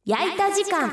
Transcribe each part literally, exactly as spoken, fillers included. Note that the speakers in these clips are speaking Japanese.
焼いた時間。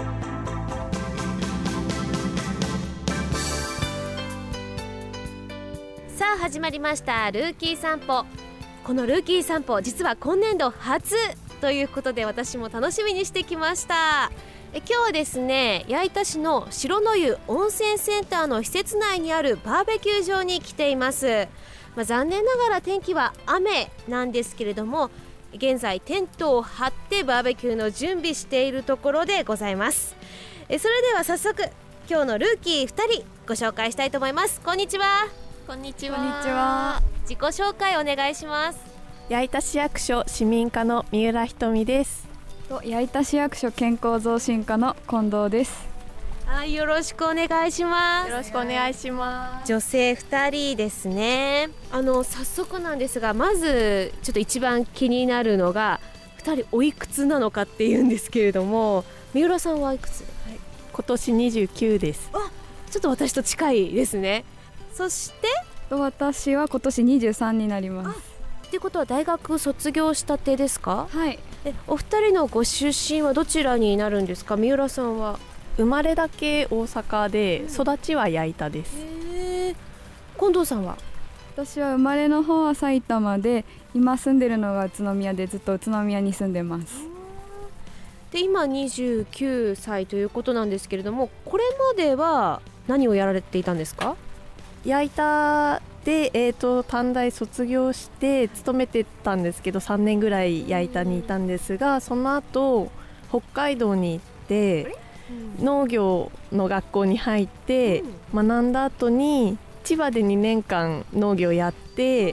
さあ始まりましたルーキー散歩。このルーキー散歩、実は今年度初ということで私も楽しみにしてきました。え今日はですね、矢板市の白の湯温泉センターの施設内にあるバーベキュー場に来ています。まあ、残念ながら天気は雨なんですけれども、現在テントを張ってバーベキューの準備しているところでございます。えそれでは早速今日のルーキーふたりご紹介したいと思います。こんにちは。 こんにちは。 こんにちは。 自己紹介お願いします。 矢板市役所市民課の三浦ひとみです。 と矢板市役所健康増進課の近藤です。 はい、よろしくお願いします。 よろしくお願いします。 女性ふたりですね。あの早速なんですが、まずちょっと一番気になるのがふたりおいくつなのかっていうんですけれども、三浦さんはいくつ？はい、 今年にじゅうきゅうです。 あ、ちょっと私と近いですね。そしてと私は今年にじゅうさんになります。 ってことは大学卒業したてですか？ はい。 えお二人のご出身はどちらになるんですか？三浦さんは生まれだけ大阪で、育ちは矢板です。 へー。近藤さんは？ 私は生まれの方は埼玉で、今住んでるのが宇都宮で、ずっと宇都宮に住んでます。 で今にじゅうきゅうさいということなんですけれども、これまでは何をやられていたんですか？ 矢板で、えー、と短大卒業して勤めてたんですけど、さんねんぐらい矢板にいたんですが、その後北海道に行って農業の学校に入って学んだ後に千葉でにねんかん農業やって、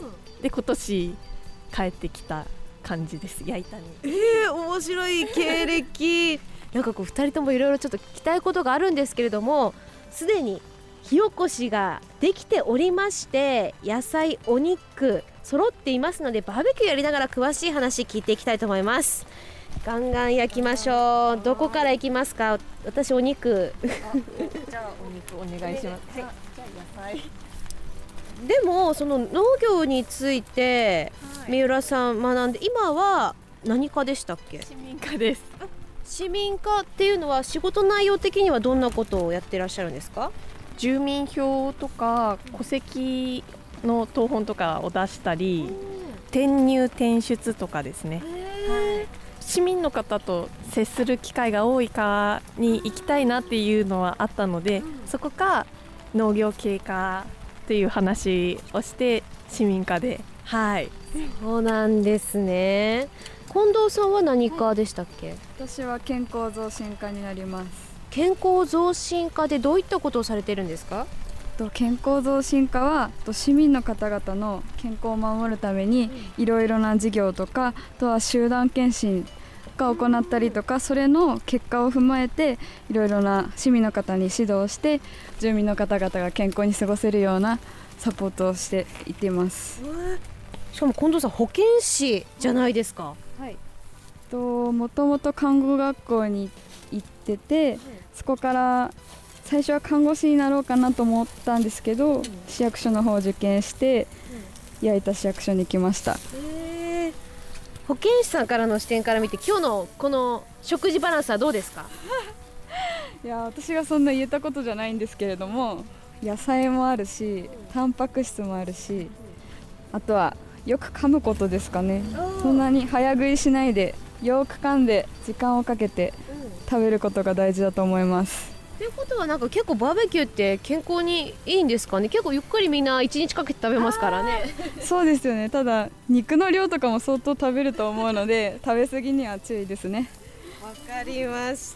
で今年帰ってきた感じです、矢板に。 えー、面白い経歴なんかこうふたりともいろいろちょっと聞きたいことがあるんですけれども、すでに火起こしができておりまして、野菜お肉揃っていますので、バーベキューやりながら詳しい話聞いていきたいと思います。ガンガン焼きましょう。どこからいきますか？私お肉じゃあお肉お願いします。じゃあ野菜。 でもその農業について三浦さん学んで、今は何課でしたっけ？ 市民課です。 市民課っていうのは仕事内容的にはどんなことをやってらっしゃるんですか？ 住民票とか戸籍の謄本とかを出したり、転入転出とかですね。はい、市民の方と接する機会が多い課に行きたいなっていうのはあったので、そこか農業系かっていう話をして市民課で。はい、 そうなんですね。近藤さんは何課でしたっけ？ 私は健康増進課になります。 健康増進課でどういったことをされているんですか？ と健康増進課はと市民の方々の健康を守るためにいろいろな事業とか、あとは集団検診が行ったりとか、それの結果を踏まえていろいろな市民の方に指導して、住民の方々が健康に過ごせるようなサポートをしていっています。 しかも近藤さん保健師じゃないですか？ はい。ともともと看護学校に行ってて、そこから最初は看護師になろうかなと思ったんですけど、うん、市役所の方を受験して矢板市役所に来ました。 えー、保健師さんからの視点から見て、今日のこの食事バランスはどうですか？ いや私がそんな言えたことじゃないんですけれども、野菜もあるしタンパク質もあるし、あとはよく噛むことですかね。そんなに早食いしないでよく噛んで時間をかけて食べることが大事だと思います。 ということはなんか結構バーベキューって健康にいいんですかね？結構ゆっくりみんないちにちかけて食べますからね。 そうですよね。ただ肉の量とかも相当食べると思うので、食べ過ぎには注意ですね。 わかりました。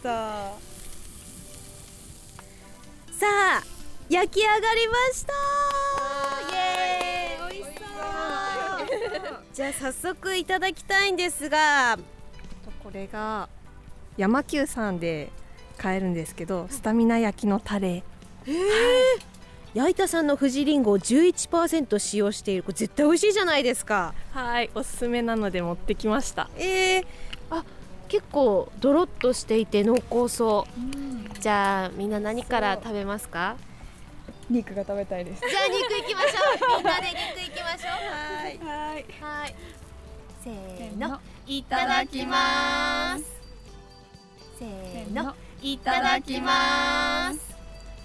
さあ焼き上がりました。イエーイ、美味しそうじゃあ早速いただきたいんですが、 これが山久さんで買えるんですけど、スタミナ焼きのタレ。 えー、矢板さんの富士りんごを じゅういちパーセント 使用している。これ絶対美味しいじゃないですか。 はい、おすすめなので持ってきました。 えー、あ、結構ドロッとしていて濃厚そう、うん、じゃあみんな何から食べますか？ 肉が食べたいです。 じゃあ肉いきましょう。みんなで肉いきましょう。はいはいはい、せーの、いただきます。 せーの、いただきます。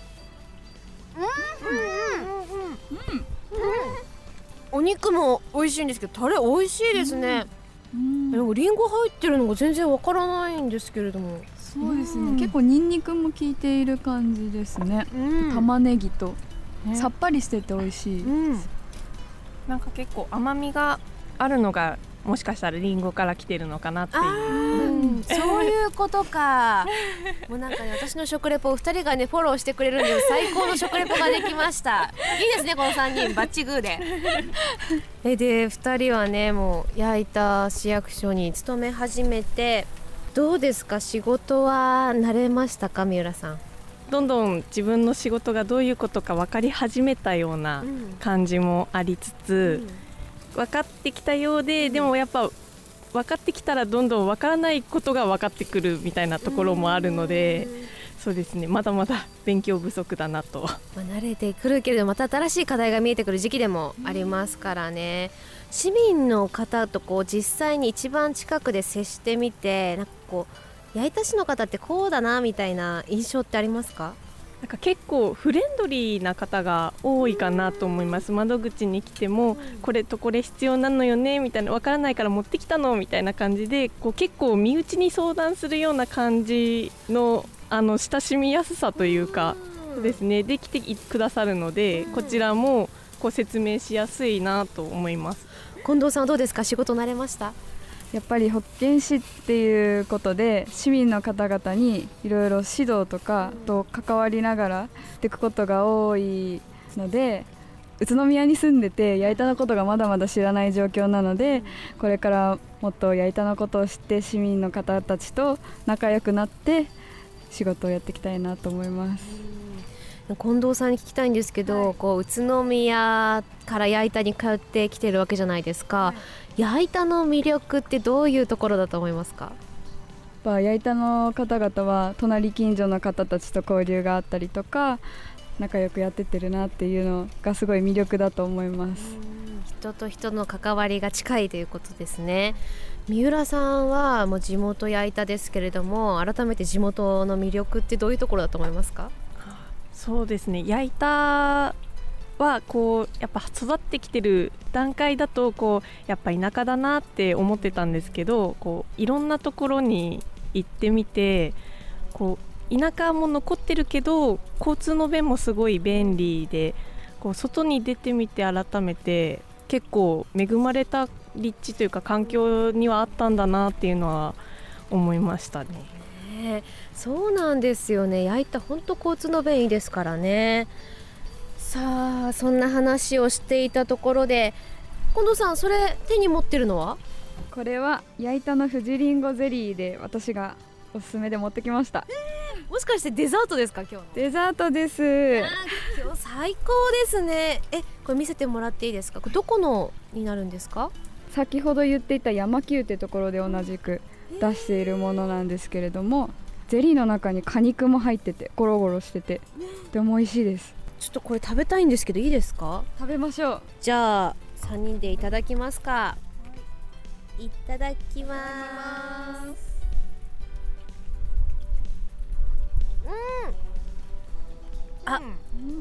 お肉も美味しいんですけど、タレ美味しいですね。うん、でもリンゴ入ってるのが全然わからないんですけれども。 そうですね、結構ニンニクも効いている感じですね、うん、玉ねぎと、ね、さっぱりしてて美味しい、うん、 なんか結構甘みがあるのがもしかしたらリンゴから来てるのかなっていう、 うん、そういうことかもうなんかね、私の食レポをふたりがねフォローしてくれるんで最高の食レポができましたいいですね、このさんにんバッチグーでえでふたりはね、もう矢板市役所に勤め始めてどうですか、仕事は慣れましたか、三浦さん。 どんどん自分の仕事がどういうことか分かり始めたような感じもありつつ、うん、分かってきたようで、うん、でもやっぱ分かってきたらどんどん分からないことが分かってくるみたいなところもあるので、そうですね、まだまだ勉強不足だなと、まあ、慣れてくるけれどまた新しい課題が見えてくる時期でもありますからね、うん、市民の方とこう実際に一番近くで接してみて、なんかこう矢板市の方ってこうだなみたいな印象ってありますか？ なんか結構フレンドリーな方が多いかなと思います。窓口に来てもこれとこれ必要なのよねみたいな、わからないから持ってきたのみたいな感じで、こう結構身内に相談するような感じのあの親しみやすさというかですね、できてくださるので、こちらもこう説明しやすいなと思います。 近藤さんはどうですか、仕事慣れました？ やっぱり保健師っていうことで市民の方々にいろいろ指導とかと関わりながらやっていくことが多いので、宇都宮に住んでて矢板のことがまだまだ知らない状況なので、これからもっと矢板のことを知って市民の方たちと仲良くなって仕事をやっていきたいなと思います。 近藤さんに聞きたいんですけど、はい、こう宇都宮から矢板に通ってきてるわけじゃないですか、はい、矢板の魅力ってどういうところだと思いますか？ 矢板の方々は隣近所の方たちと交流があったりとか仲良くやってってるなっていうのがすごい魅力だと思います。 人と人の関わりが近いということですね。三浦さんはもう地元矢板ですけれども、改めて地元の魅力ってどういうところだと思いますか？ そうですね、矢板はこうやっぱ育ってきてる段階だとこうやっぱ田舎だなって思ってたんですけど、こういろんなところに行ってみて、こう田舎も残ってるけど交通の便もすごい便利で、こう外に出てみて改めて結構恵まれた立地というか環境にはあったんだなっていうのは思いましたね。 ね、そうなんですよね。矢板本当交通の便いいですからね。さあそんな話をしていたところで、近藤さんそれ手に持ってるのは？ これは矢板の富士りんごゼリーで私がおすすめで持ってきました。 えー、もしかしてデザートですか？今日のデザートです。 今日最高ですね。え、これ見せてもらっていいですか？これどこのになるんですか？ 先ほど言っていた山久ってところで同じく出しているものなんですけれども、ゼリーの中に果肉も入っててゴロゴロしててとても美味しいです。 ちょっとこれ食べたいんですけどいいですか？ 食べましょう。 じゃあさんにんでいただきますか。いただきます。うん、あ、うん、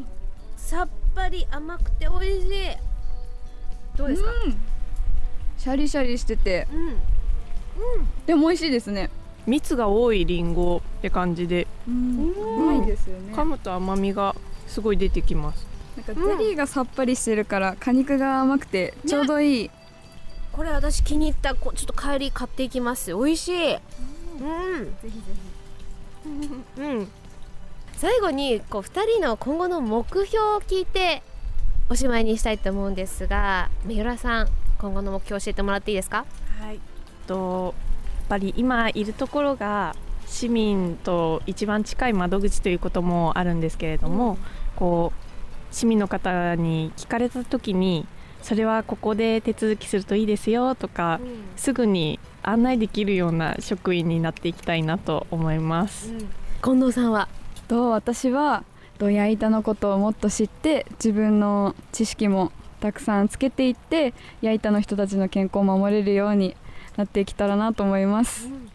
さっぱり甘くて美味しい。どうですか？うん、 シャリシャリしてて、うんうん、でも美味しいですね。 蜜が多いリンゴって感じで、 うん、うまいですよね。 噛むと甘みがすごい出てきます。 なんかゼリーがさっぱりしてるから、うん、果肉が甘くてちょうどいい、ね、 これ私気に入った。こちょっと帰り買っていきます。美味しい。うん、うん、ぜひぜひうん、最後にこうふたりの今後の目標を聞いておしまいにしたいと思うんですが、三浦さん今後の目標を教えてもらっていいですか？ はい、とやっぱり今いるところが市民と一番近い窓口ということもあるんですけれども、うん、こう市民の方に聞かれた時にそれはここで手続きするといいですよとか、うん、すぐに案内できるような職員になっていきたいなと思います。うん、 近藤さんは？ と私は矢板のことをもっと知って自分の知識もたくさんつけていって矢板の人たちの健康を守れるようになっていけたらなと思います。うん